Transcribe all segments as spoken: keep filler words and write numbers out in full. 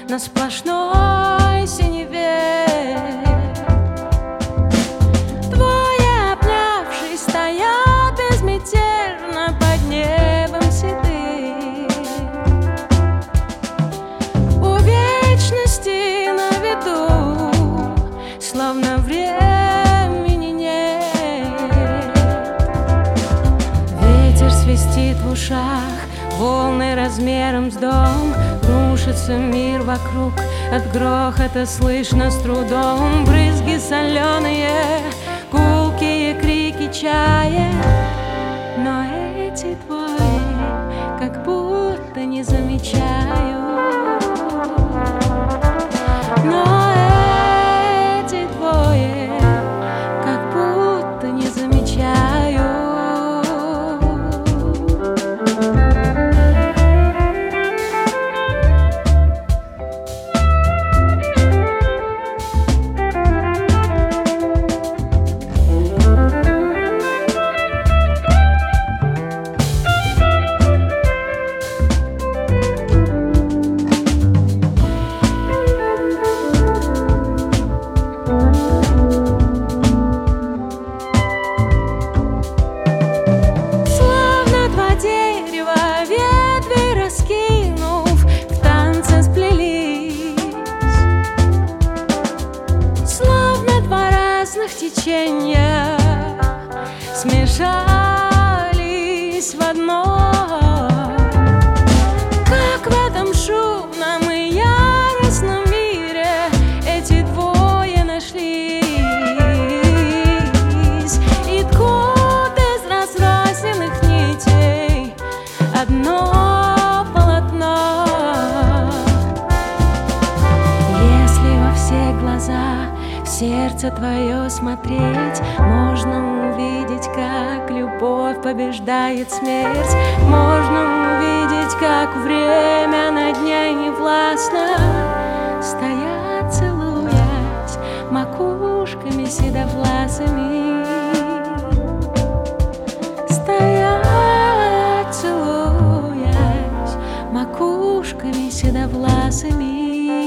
на сплошной синеве. Двое обнявшись стоят безмятежно под небом седым. У вечности на виду, словно времени нет. Ветер свистит в ушах, волны размером с дом. Рушится мир вокруг, от грохота слышно с трудом. Брызги соленые, гулкие крики чая. Но эти двое как будто не замечаю. Но эти двое как будто не замечаю. Течения смешались в одно. Как в этом шумном и яростном мире эти двое нашлись и ткут из разрозненных нитей одно полотно. Если во все глаза в сердце твое смотреть, можно увидеть, как любовь побеждает смерть. Можно увидеть, как время над ней не властно. Стоят, целуясь макушками седовласыми. Стоят, целуясь макушками седовласыми.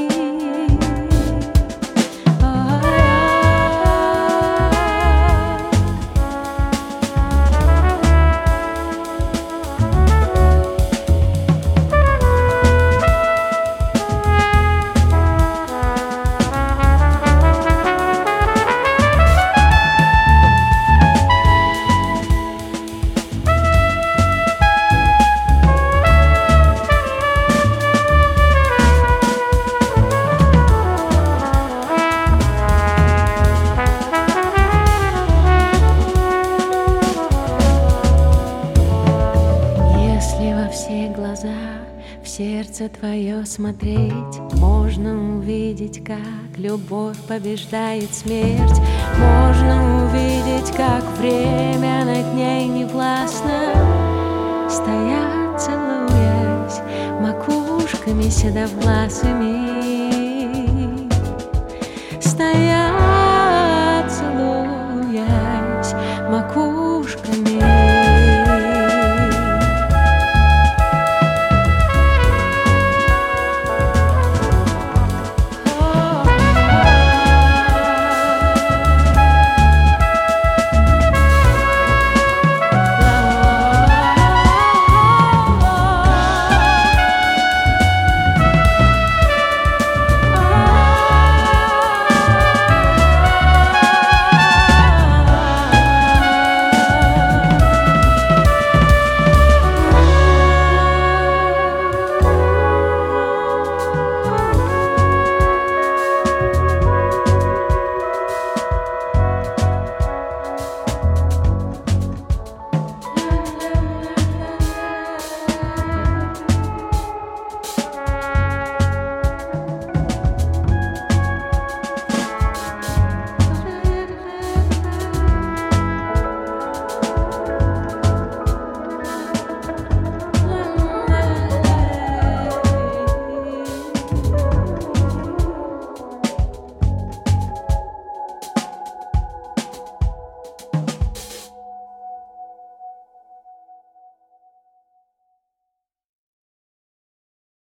В сердце твое смотреть, можно увидеть, как любовь побеждает смерть. Можно увидеть, как время над ней не властно. Стоят, целуясь макушками седовласыми.